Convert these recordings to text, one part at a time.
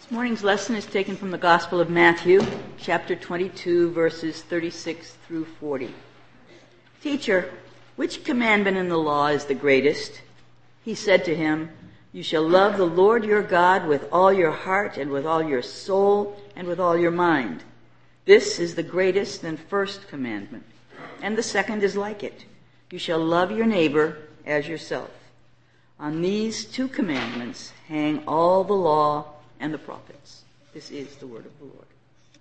This morning's lesson is taken from the Gospel of Matthew, chapter 22, verses 36 through 40. Teacher, which commandment in the law is the greatest? He said to him, You shall love the Lord your God with all your heart and with all your soul and with all your mind. This is the greatest and first commandment. And the second is like it. You shall love your neighbor as yourself. On these two commandments hang all the law and the prophets. This is the word of the Lord.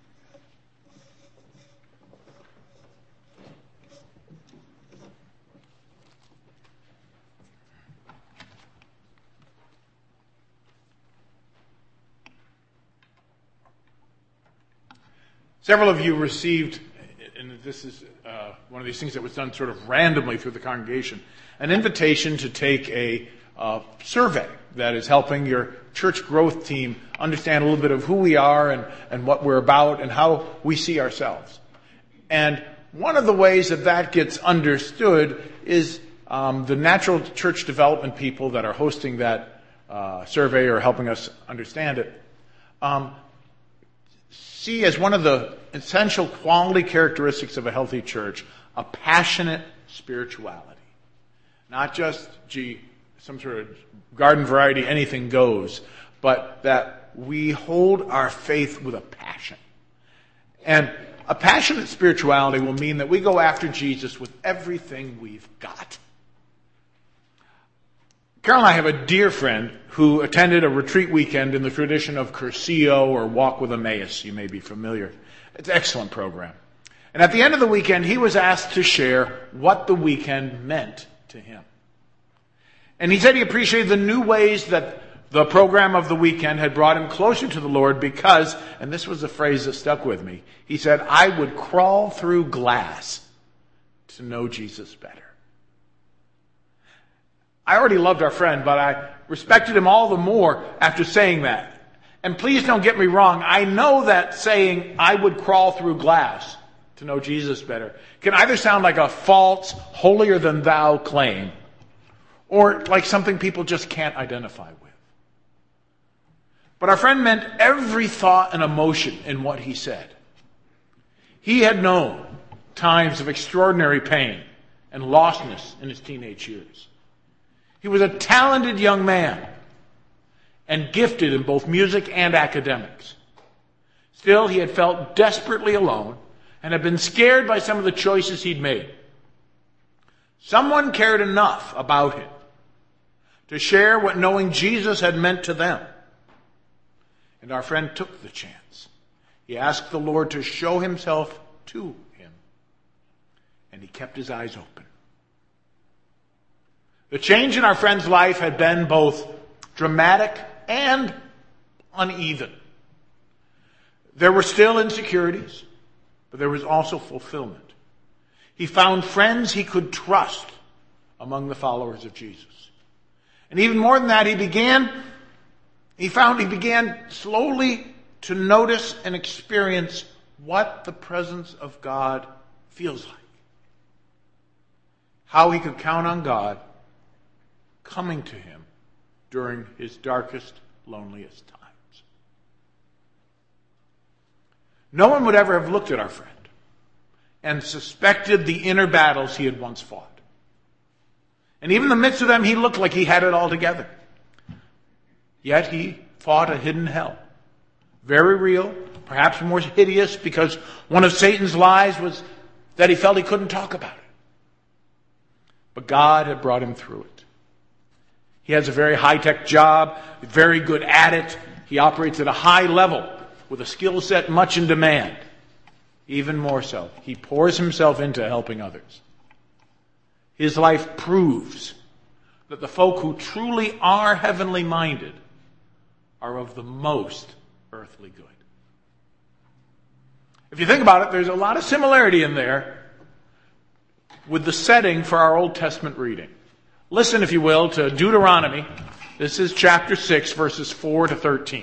Several of you received, and this is one of these things that was done sort of randomly through the congregation, an invitation to take a survey that is helping your church growth team understand a little bit of who we are and what we're about and how we see ourselves. And one of the ways that gets understood is the natural church development people that are hosting that survey or helping us understand it see as one of the essential quality characteristics of a healthy church a passionate spirituality. Not just, some sort of garden variety, anything goes, but that we hold our faith with a passion. And a passionate spirituality will mean that we go after Jesus with everything we've got. Carol and I have a dear friend who attended a retreat weekend in the tradition of Cursillo or Walk with Emmaus. You may be familiar. It's an excellent program. And at the end of the weekend, he was asked to share what the weekend meant to him. And he said he appreciated the new ways that the program of the weekend had brought him closer to the Lord because, and this was a phrase that stuck with me, he said, I would crawl through glass to know Jesus better. I already loved our friend, but I respected him all the more after saying that. And please don't get me wrong, I know that saying, I would crawl through glass to know Jesus better, can either sound like a false, holier-than-thou claim, or like something people just can't identify with. But our friend meant every thought and emotion in what he said. He had known times of extraordinary pain and lostness in his teenage years. He was a talented young man and gifted in both music and academics. Still, he had felt desperately alone and had been scared by some of the choices he'd made. Someone cared enough about him to share what knowing Jesus had meant to them. And our friend took the chance. He asked the Lord to show himself to him. And he kept his eyes open. The change in our friend's life had been both dramatic and uneven. There were still insecurities, but there was also fulfillment. He found friends he could trust among the followers of Jesus. And even more than that, he began slowly to notice and experience what the presence of God feels like. How he could count on God coming to him during his darkest, loneliest times. No one would ever have looked at our friend and suspected the inner battles he had once fought. And even in the midst of them, he looked like he had it all together. Yet he fought a hidden hell. Very real, perhaps more hideous, because one of Satan's lies was that he felt he couldn't talk about it. But God had brought him through it. He has a very high-tech job, very good at it. He operates at a high level with a skill set much in demand. Even more so, he pours himself into helping others. His life proves that the folk who truly are heavenly minded are of the most earthly good. If you think about it, there's a lot of similarity in there with the setting for our Old Testament reading. Listen, if you will, to Deuteronomy. This is chapter 6, verses 4 to 13.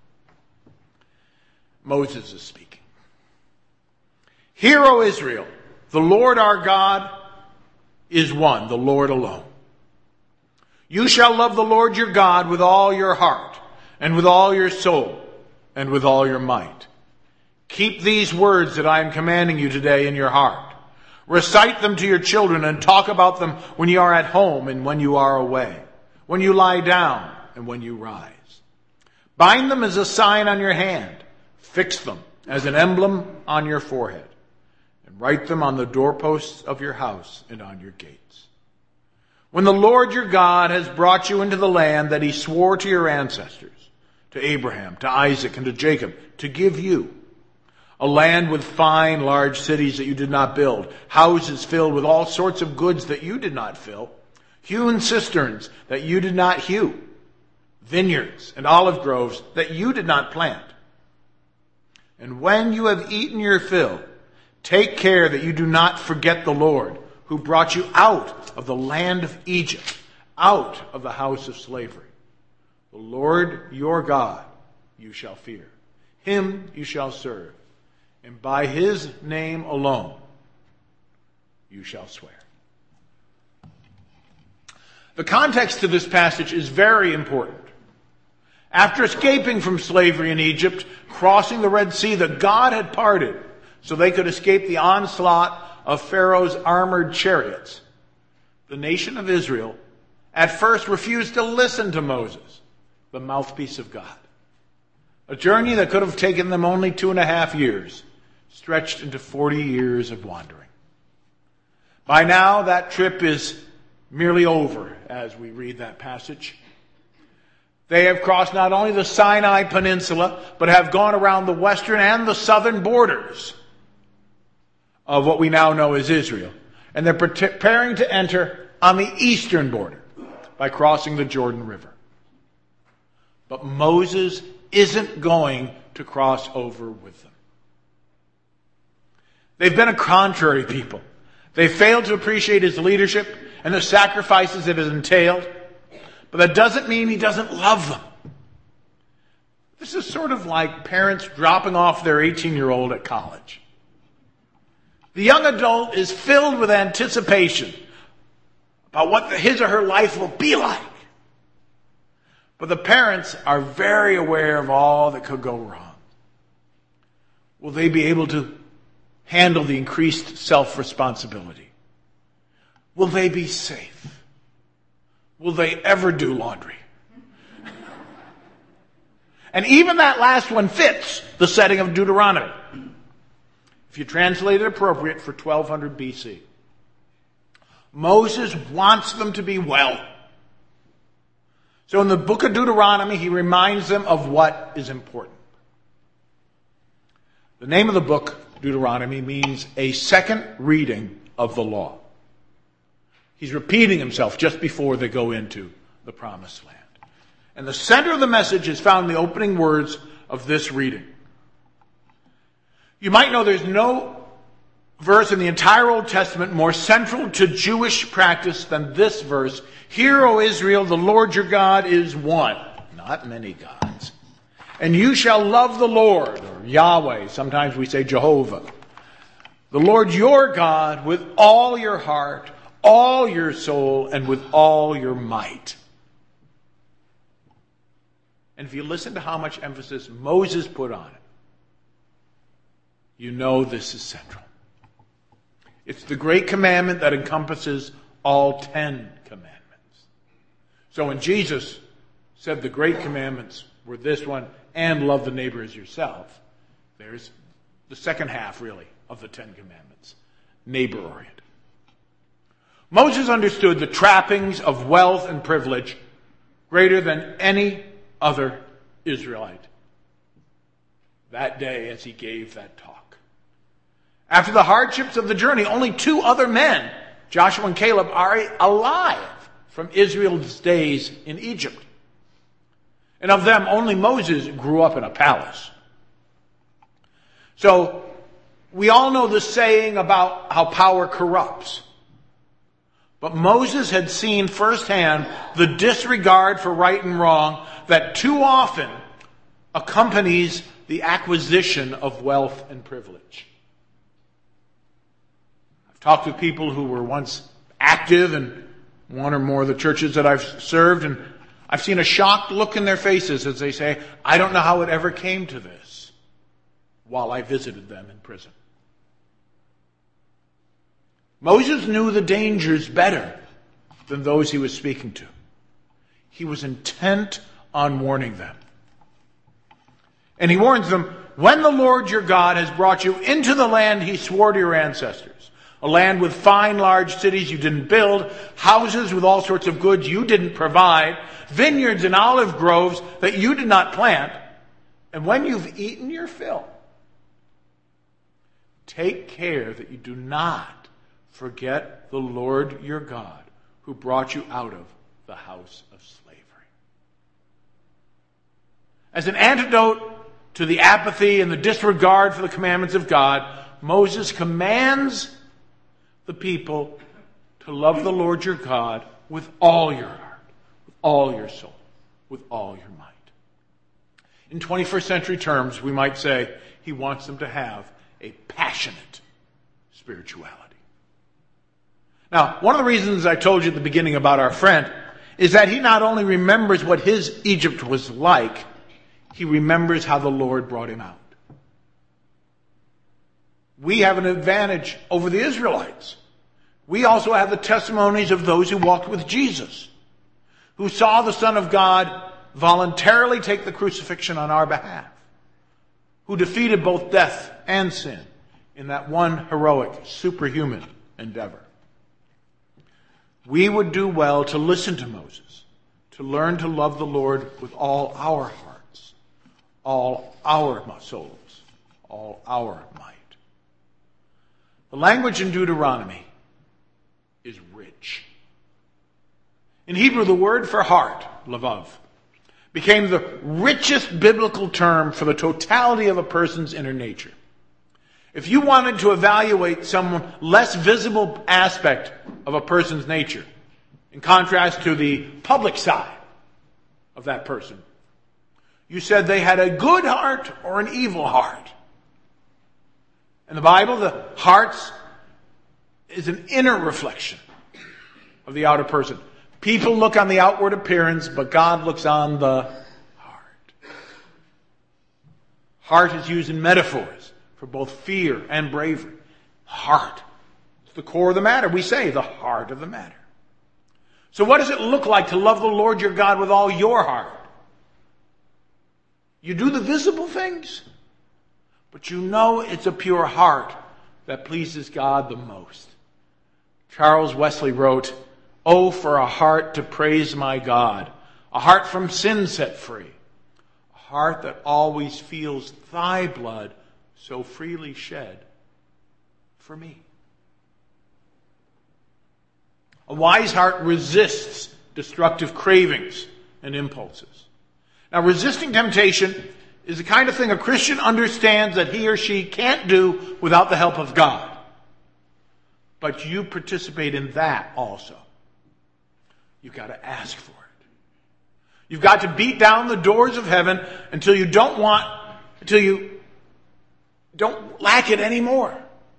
Moses is speaking. Hear, O Israel, the Lord our God is one, the Lord alone. You shall love the Lord your God with all your heart and with all your soul and with all your might. Keep these words that I am commanding you today in your heart. Recite them to your children and talk about them when you are at home and when you are away, when you lie down and when you rise. Bind them as a sign on your hand. Fix them as an emblem on your forehead. And write them on the doorposts of your house and on your gates. When the Lord your God has brought you into the land that he swore to your ancestors, to Abraham, to Isaac, and to Jacob, to give you, a land with fine, large cities that you did not build, houses filled with all sorts of goods that you did not fill, hewn cisterns that you did not hew, vineyards and olive groves that you did not plant. And when you have eaten your fill, take care that you do not forget the Lord, who brought you out of the land of Egypt, out of the house of slavery. The Lord your God you shall fear. Him you shall serve. And by his name alone you shall swear. The context to this passage is very important. After escaping from slavery in Egypt, crossing the Red Sea that God had parted so they could escape the onslaught of Pharaoh's armored chariots, the nation of Israel at first refused to listen to Moses, the mouthpiece of God. A journey that could have taken them only 2.5 years stretched into 40 years of wandering. By now, that trip is merely over as we read that passage. They have crossed not only the Sinai Peninsula, but have gone around the western and the southern borders of what we now know as Israel. And they're preparing to enter on the eastern border by crossing the Jordan River. But Moses isn't going to cross over with them. They've been a contrary people. They failed to appreciate his leadership and the sacrifices it has entailed. But that doesn't mean he doesn't love them. This is sort of like parents dropping off their 18-year-old at college. The young adult is filled with anticipation about what his or her life will be like. But the parents are very aware of all that could go wrong. Will they be able to handle the increased self-responsibility? Will they be safe? Will they ever do laundry? And even that last one fits the setting of Deuteronomy, if you translate it appropriate for 1200 BC. Moses wants them to be well. So in the book of Deuteronomy, he reminds them of what is important. The name of the book, Deuteronomy, means a second reading of the law. He's repeating himself just before they go into the promised land. And the center of the message is found in the opening words of this reading. You might know there's no verse in the entire Old Testament more central to Jewish practice than this verse. Hear, O Israel, the Lord your God is one, not many gods. And you shall love the Lord, or Yahweh, sometimes we say Jehovah, the Lord your God with all your heart, all your soul, and with all your might. And if you listen to how much emphasis Moses put on it, you know this is central. It's the great commandment that encompasses all 10 commandments. So when Jesus said the great commandments were this one, and love the neighbor as yourself, there's the second half, really, of the 10 commandments, neighbor-oriented. Moses understood the trappings of wealth and privilege greater than any other Israelite that day as he gave that talk. After the hardships of the journey, only 2 other men, Joshua and Caleb, are alive from Israel's days in Egypt. And of them, only Moses grew up in a palace. So, we all know the saying about how power corrupts. But Moses had seen firsthand the disregard for right and wrong that too often accompanies the acquisition of wealth and privilege. I've talked with people who were once active in one or more of the churches that I've served, and I've seen a shocked look in their faces as they say, I don't know how it ever came to this, while I visited them in prison. Moses knew the dangers better than those he was speaking to. He was intent on warning them. And he warns them, when the Lord your God has brought you into the land he swore to your ancestors, a land with fine large cities you didn't build, houses with all sorts of goods you didn't provide, vineyards and olive groves that you did not plant, and when you've eaten your fill, take care that you do not forget the Lord your God who brought you out of the house of slavery. As an antidote to the apathy and the disregard for the commandments of God, Moses commands the people to love the Lord your God with all your heart, with all your soul, with all your might. In 21st century terms, we might say he wants them to have a passionate spirituality. Now, one of the reasons I told you at the beginning about our friend is that he not only remembers what his Egypt was like, he remembers how the Lord brought him out. We have an advantage over the Israelites. We also have the testimonies of those who walked with Jesus, who saw the Son of God voluntarily take the crucifixion on our behalf, who defeated both death and sin in that one heroic, superhuman endeavor. We would do well to listen to Moses, to learn to love the Lord with all our hearts, all our souls, all our might. The language in Deuteronomy is rich. In Hebrew, the word for heart, lavav, became the richest biblical term for the totality of a person's inner nature. If you wanted to evaluate some less visible aspect of a person's nature, in contrast to the public side of that person, you said they had a good heart or an evil heart. In the Bible, the heart is an inner reflection of the outer person. People look on the outward appearance, but God looks on the heart. Heart is used in metaphors for both fear and bravery. Heart. It's the core of the matter. We say the heart of the matter. So what does it look like to love the Lord your God with all your heart? You do the visible things, but you know it's a pure heart that pleases God the most. Charles Wesley wrote, "Oh, for a heart to praise my God, a heart from sin set free, a heart that always feels thy blood so freely shed for me." A wise heart resists destructive cravings and impulses. Now, resisting temptation is the kind of thing a Christian understands that he or she can't do without the help of God. But you participate in that also. You've got to ask for it. You've got to beat down the doors of heaven until you don't lack it anymore.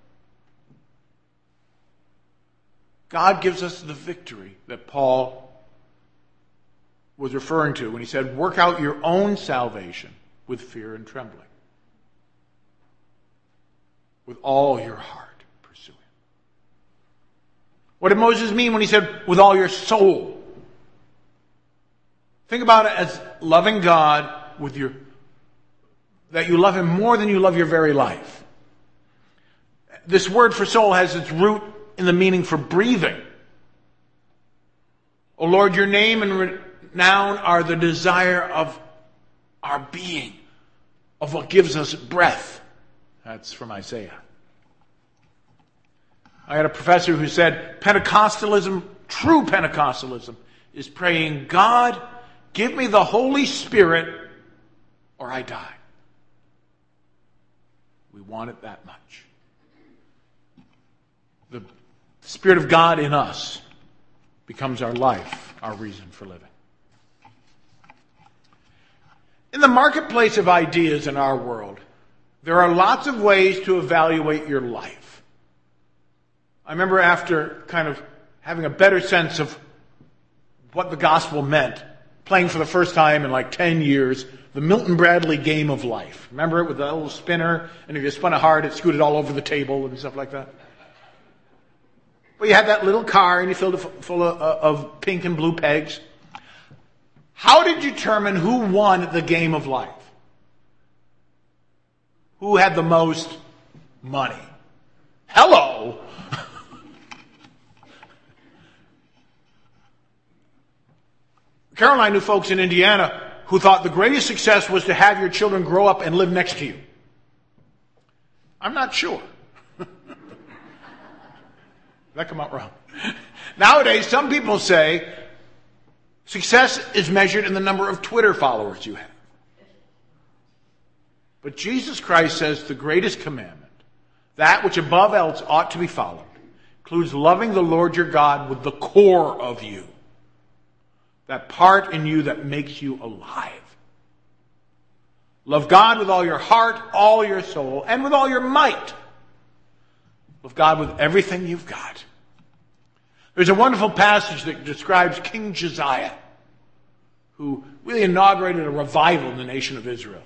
God gives us the victory that Paul was referring to when he said, work out your own salvation with fear and trembling. With all your heart, pursue him. What did Moses mean when he said, with all your soul? Think about it as loving God that you love him more than you love your very life. This word for soul has its root in the meaning for breathing. O Lord, your name and renown are the desire of our being, of what gives us breath. That's from Isaiah. I had a professor who said, Pentecostalism, true Pentecostalism, is praying, God, give me the Holy Spirit or I die. We want it that much. The Spirit of God in us becomes our life, our reason for living. In the marketplace of ideas in our world, there are lots of ways to evaluate your life. I remember after kind of having a better sense of what the gospel meant, playing for the first time in like 10 years, the Milton Bradley Game of Life. Remember it with that little spinner, and if you spun it hard, it scooted all over the table and stuff like that? Well, you had that little car, and you filled it full of pink and blue pegs. How did you determine who won the Game of Life? Who had the most money? Hello! Caroline knew folks in Indiana who thought the greatest success was to have your children grow up and live next to you. I'm not sure. That come out wrong. Nowadays, some people say success is measured in the number of Twitter followers you have. But Jesus Christ says the greatest commandment, that which above else ought to be followed, includes loving the Lord your God with the core of you. That part in you that makes you alive. Love God with all your heart, all your soul, and with all your might. Love God with everything you've got. There's a wonderful passage that describes King Josiah, who really inaugurated a revival in the nation of Israel.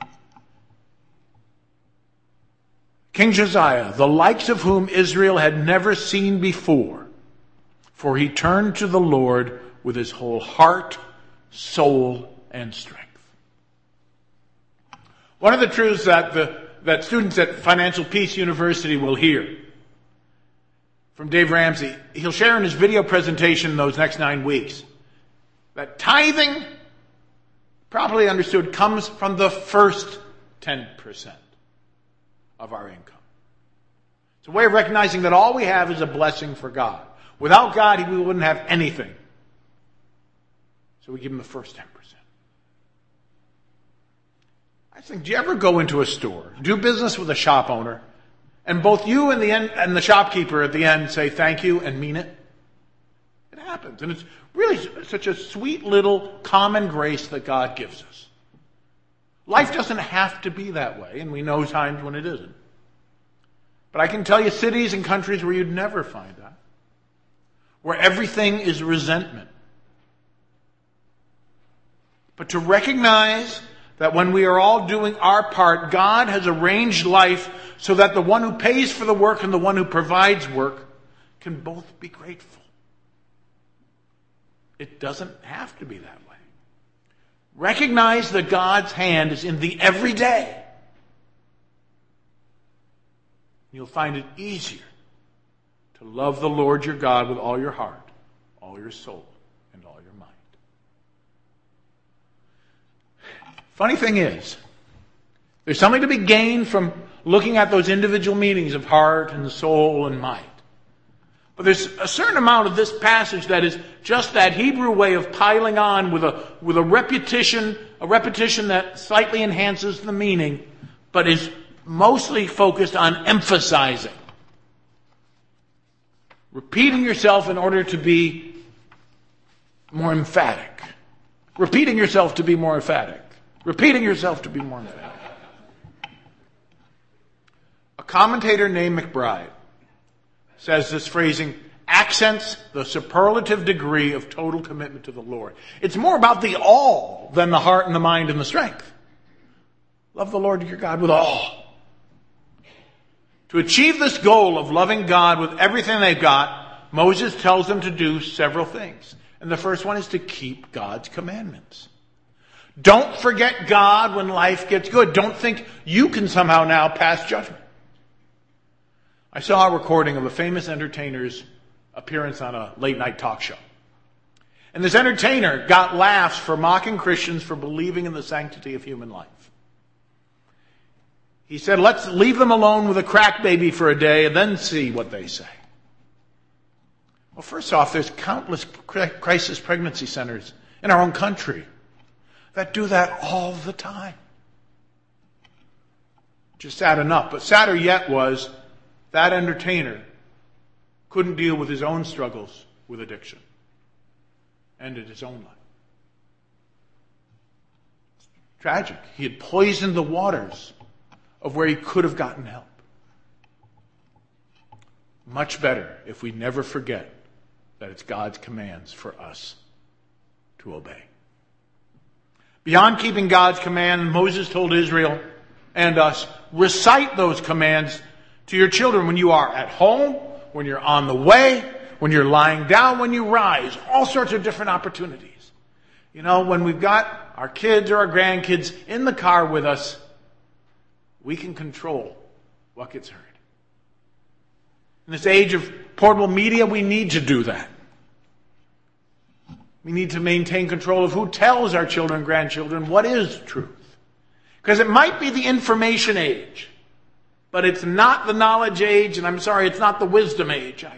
King Josiah, the likes of whom Israel had never seen before, for he turned to the Lord with his whole heart, soul, and strength. One of the truths that students at Financial Peace University will hear from Dave Ramsey, he'll share in his video presentation those next 9 weeks, that tithing, properly understood, comes from the first 10% of our income. It's a way of recognizing that all we have is a blessing for God. Without God, we wouldn't have anything. So we give him the first 10%. I think, do you ever go into a store, do business with a shop owner, and both you and the shopkeeper at the end say thank you and mean it? It happens. And it's really such a sweet little common grace that God gives us. Life doesn't have to be that way, and we know times when it isn't. But I can tell you cities and countries where you'd never find that. Where everything is resentment. But to recognize that when we are all doing our part, God has arranged life so that the one who pays for the work and the one who provides work can both be grateful. It doesn't have to be that way. Recognize that God's hand is in the everyday. You'll find it easier to love the Lord your God with all your heart, all your soul, and all your mind. Funny thing is, there's something to be gained from looking at those individual meanings of heart and soul and might. But there's a certain amount of this passage that is just that Hebrew way of piling on with a repetition that slightly enhances the meaning, but is mostly focused on emphasizing. Repeating yourself in order to be more emphatic. Repeating yourself to be more emphatic. Repeating yourself to be more emphatic. A commentator named McBride says this phrasing accents the superlative degree of total commitment to the Lord. It's more about the all than the heart and the mind and the strength. Love the Lord your God with all. To achieve this goal of loving God with everything they've got, Moses tells them to do several things. And the first one is to keep God's commandments. Don't forget God when life gets good. Don't think you can somehow now pass judgment. I saw a recording of a famous entertainer's appearance on a late-night talk show. And this entertainer got laughs for mocking Christians for believing in the sanctity of human life. He said, let's leave them alone with a crack baby for a day and then see what they say. Well, first off, there's countless crisis pregnancy centers in our own country that do that all the time. Just sad enough. But sadder yet was that entertainer couldn't deal with his own struggles with addiction. Ended his own life. Tragic. He had poisoned the waters of where he could have gotten help. Much better if we never forget that it's God's commands for us to obey. Beyond keeping God's command, Moses told Israel and us, recite those commands to your children when you are at home, when you're on the way, when you're lying down, when you rise. All sorts of different opportunities. You know, when we've got our kids or our grandkids in the car with us, we can control what gets heard. In this age of portable media, we need to do that. We need to maintain control of who tells our children and grandchildren what is truth. Because it might be the information age, but it's not the knowledge age, and I'm sorry, it's not the wisdom age either.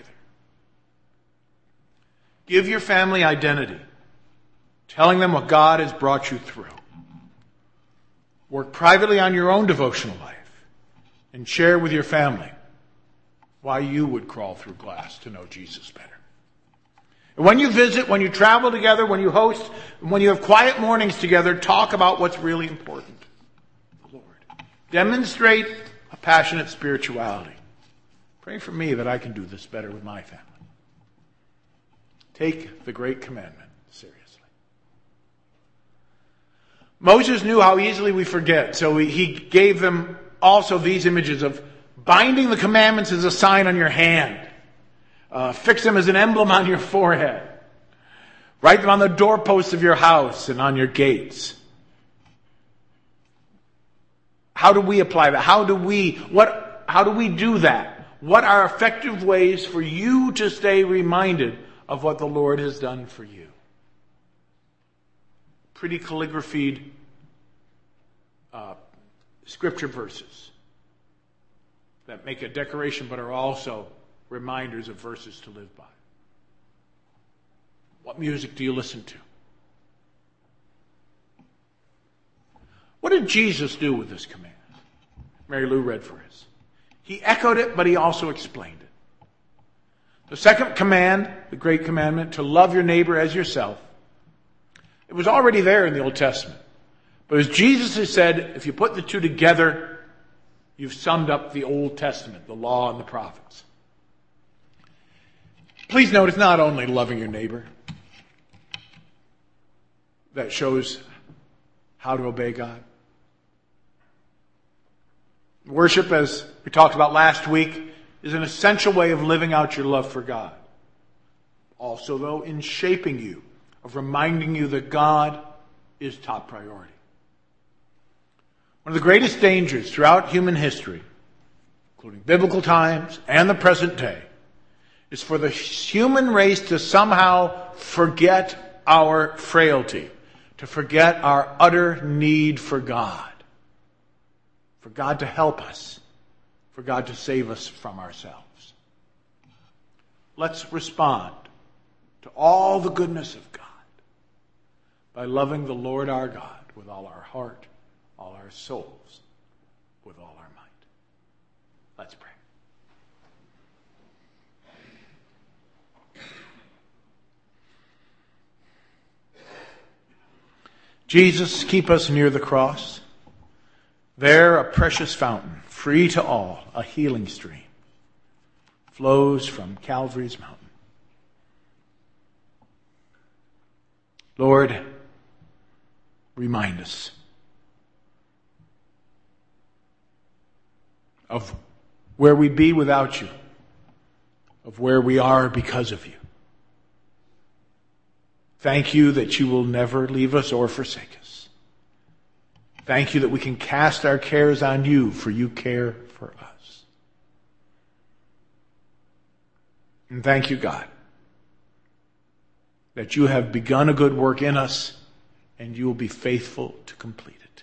Give your family identity, telling them what God has brought you through. Work privately on your own devotional life, and share with your family why you would crawl through glass to know Jesus better. And when you visit, when you travel together, when you host, when you have quiet mornings together, talk about what's really important. The Lord. Demonstrate a passionate spirituality. Pray for me that I can do this better with my family. Take the great commandment seriously. Moses knew how easily we forget, so he gave them also these images of binding the commandments as a sign on your hand. Fix them as an emblem on your forehead. Write them on the doorposts of your house and on your gates. How do we apply that? How do we do that? What are effective ways for you to stay reminded of what the Lord has done for you? Pretty calligraphied scripture verses that make a decoration but are also reminders of verses to live by. What music do you listen to? What did Jesus do with this command? Mary Lou read for us. He echoed it, but he also explained it. The second command, the great commandment, to love your neighbor as yourself, it was already there in the Old Testament. But as Jesus has said, if you put the two together, you've summed up the Old Testament, the law and the prophets. Please note, it's not only loving your neighbor that shows how to obey God. Worship, as we talked about last week, is an essential way of living out your love for God. Also, though, in shaping you, of reminding you that God is top priority. One of the greatest dangers throughout human history, including biblical times and the present day, is for the human race to somehow forget our frailty, to forget our utter need for God to help us, for God to save us from ourselves. Let's respond to all the goodness of God by loving the Lord our God with all our heart, all our souls, with all our might. Let's pray. Jesus, keep us near the cross. There, a precious fountain, free to all, a healing stream, flows from Calvary's mountain. Lord, remind us of where we'd be without you, of where we are because of you. Thank you that you will never leave us or forsake us. Thank you that we can cast our cares on you, for you care for us. And thank you, God, that you have begun a good work in us and you will be faithful to complete it.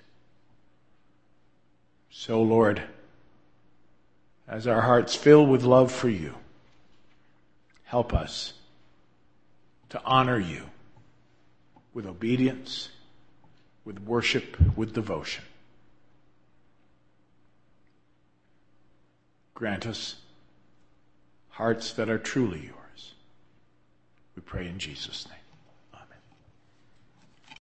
So, Lord, as our hearts fill with love for you, help us to honor you with obedience, with worship, with devotion. Grant us hearts that are truly yours. We pray in Jesus' name.